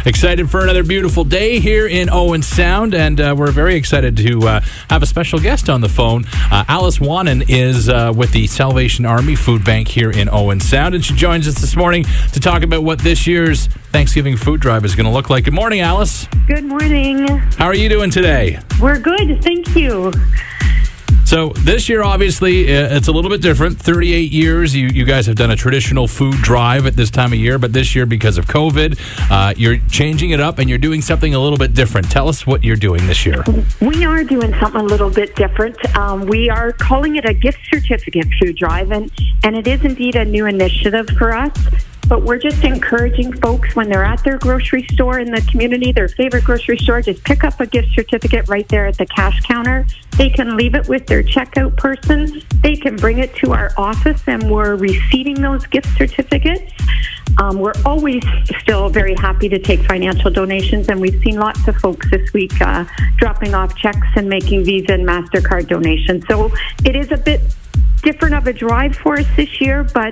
Excited for another beautiful day here in Owen Sound, and we're very excited to have a special guest on the phone. Alice Wanan is with the Salvation Army Food Bank here in Owen Sound, and she joins us this morning to talk about what this year's Thanksgiving food drive is going to look like. Good morning, Alice. Good morning. How are you doing today? We're good, thank you. So this year, obviously, it's a little bit different. 38 years, you guys have done a traditional food drive at this time of year, but this year, because of COVID, you're changing it up and you're doing something a little bit different. Tell us what you're doing this year. We are doing something a little bit different. We are calling it a gift certificate food drive, and it is indeed a new initiative for us. But we're just encouraging folks when they're at their grocery store in the community, their favorite grocery store, just pick up a gift certificate right there at the cash counter. They can leave it with their checkout person. They can bring it to our office, and we're receiving those gift certificates. We're always still very happy to take financial donations, and we've seen lots of folks this week dropping off checks and making Visa and MasterCard donations. So it is a bit different of a drive for us this year, but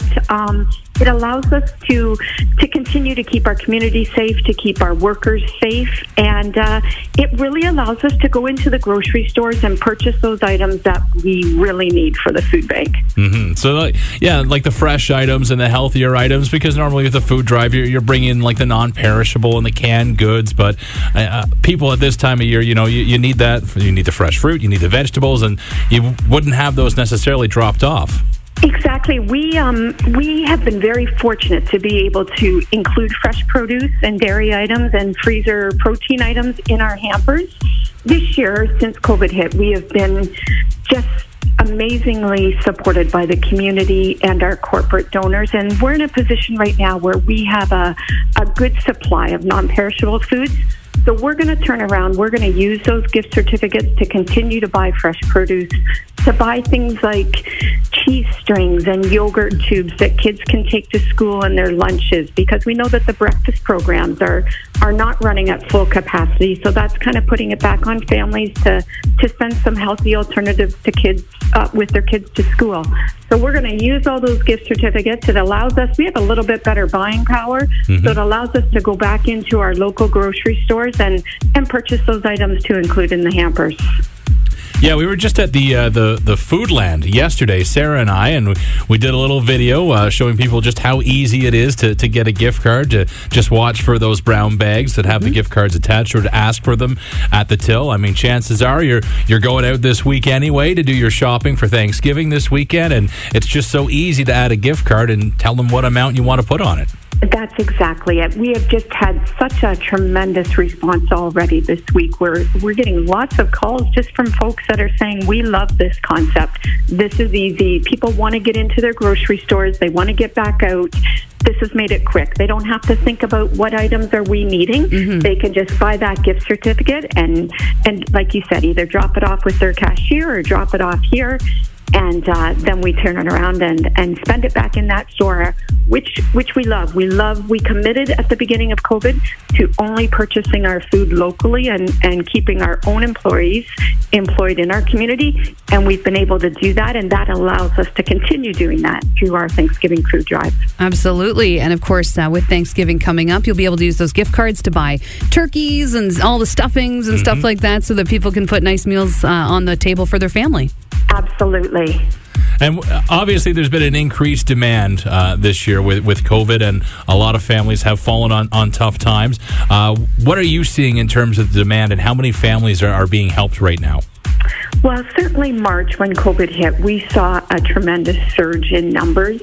it allows us to continue to keep our community safe, to keep our workers safe, and it really allows us to go into the grocery stores and purchase those items that we really need for the food bank. Mm-hmm. So, like the fresh items and the healthier items, because normally with a food drive, you're bringing like the non-perishable and the canned goods, but people at this time of year, you need that. You need the fresh fruit, you need the vegetables, and you wouldn't have those necessarily dropped off. Exactly. We have been very fortunate to be able to include fresh produce and dairy items and freezer protein items in our hampers. This year, since COVID hit, we have been just amazingly supported by the community and our corporate donors, and we're in a position right now where we have a good supply of non-perishable foods. So we're going to turn around. We're going to use those gift certificates to continue to buy fresh produce, to buy things like cheese strings and yogurt tubes that kids can take to school in their lunches, because we know that the breakfast programs are not running at full capacity. So that's kind of putting it back on families to send some healthy alternatives to kids with their kids to school. So we're going to use all those gift certificates. It allows us, we have a little bit better buying power, so it allows us to go back into our local grocery stores and purchase those items to include in the hampers. Yeah, we were just at the Foodland yesterday, Sarah and I, and we did a little video showing people just how easy it is to get a gift card, to just watch for those brown bags that have the gift cards attached, or to ask for them at the till. I mean, chances are you're going out this week anyway to do your shopping for Thanksgiving this weekend, and it's just so easy to add a gift card and tell them what amount you want to put on it. That's exactly it. We have just had such a tremendous response already this week. We're getting lots of calls just from folks that are saying, we love this concept. This is easy. People want to get into their grocery stores. They want to get back out. This has made it quick. They don't have to think about what items are we needing. Mm-hmm. They can just buy that gift certificate and like you said, either drop it off with their cashier or drop it off here. And then we turn it around and spend it back in that store, which we love. We committed at the beginning of COVID to only purchasing our food locally and keeping our own employees employed in our community. And we've been able to do that, and that allows us to continue doing that through our Thanksgiving food drive. Absolutely. And of course, with Thanksgiving coming up, you'll be able to use those gift cards to buy turkeys and all the stuffings and stuff like that, so that people can put nice meals on the table for their family. Absolutely. And obviously, there's been an increased demand this year with COVID, and a lot of families have fallen on tough times. What are you seeing in terms of the demand, and how many families are being helped right now? Well, certainly March, when COVID hit, we saw a tremendous surge in numbers.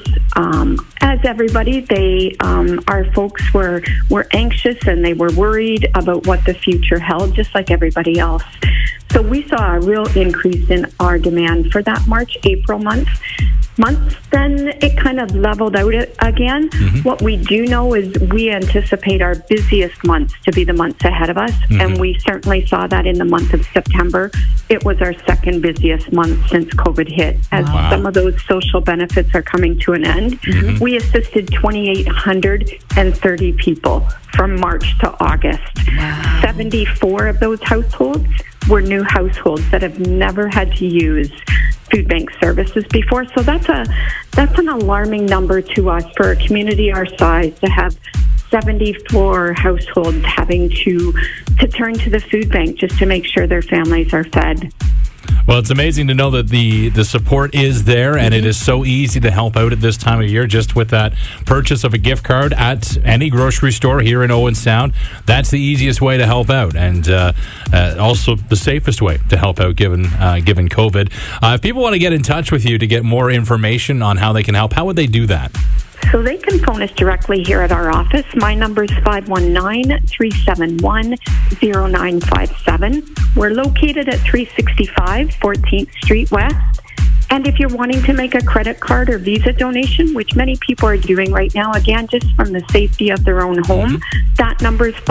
As everybody, our folks were anxious, and they were worried about what the future held, just like everybody else. So we saw a real increase in our demand for that March-April months. Then it kind of leveled out again. Mm-hmm. What we do know is we anticipate our busiest months to be the months ahead of us, and we certainly saw that in the month of September. It was our second busiest month since COVID hit, as some of those social benefits are coming to an end. Mm-hmm. We assisted 2,830 people from March to August. Wow. 74 of those households were new households that have never had to use food bank services before. So that's an alarming number to us for a community our size to have 70-floor household having to turn to the food bank just to make sure their families are fed. Well, it's amazing to know that the support is there, and it is so easy to help out at this time of year just with that purchase of a gift card at any grocery store here in Owen Sound. That's the easiest way to help out, and also the safest way to help out given COVID. If people want to get in touch with you to get more information on how they can help, how would they do that? So they can phone us directly here at our office. My number is 519-371-0957. We're located at 365 14th Street West. And if you're wanting to make a credit card or Visa donation, which many people are doing right now, again, just from the safety of their own home, that number is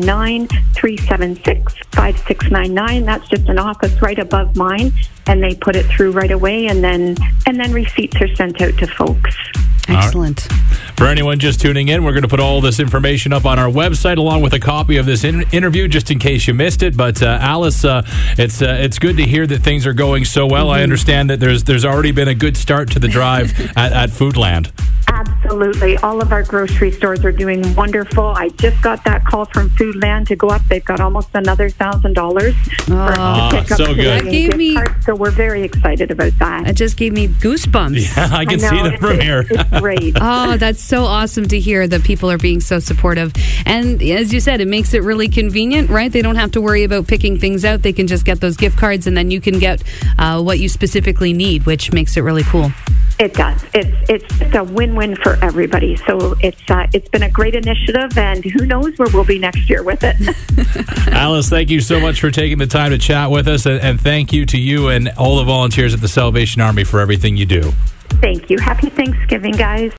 519-376-5699. That's just an office right above mine, and they put it through right away, and then receipts are sent out to folks. Excellent. For anyone just tuning in, we're going to put all this information up on our website along with a copy of this interview just in case you missed it. But Alice, it's good to hear that things are going so well. I understand that there's already been a good start to the drive at Foodland. Absolutely. All of our grocery stores are doing wonderful. I just got that call from Foodland to go up. They've got almost another $1,000 for us to pick up so good. today in gift cards, so we're very excited about that. That just gave me goosebumps. Yeah, I can see them from here. It's great. Oh, that's so awesome to hear that people are being so supportive. And as you said, it makes it really convenient, right? They don't have to worry about picking things out. They can just get those gift cards, and then you can get what you specifically need, which makes it really cool. It does. It's just a win-win for everybody. So it's been a great initiative, and who knows where we'll be next year with it. Alice, thank you so much for taking the time to chat with us, and thank you to you and all the volunteers at the Salvation Army for everything you do. Thank you. Happy Thanksgiving, guys.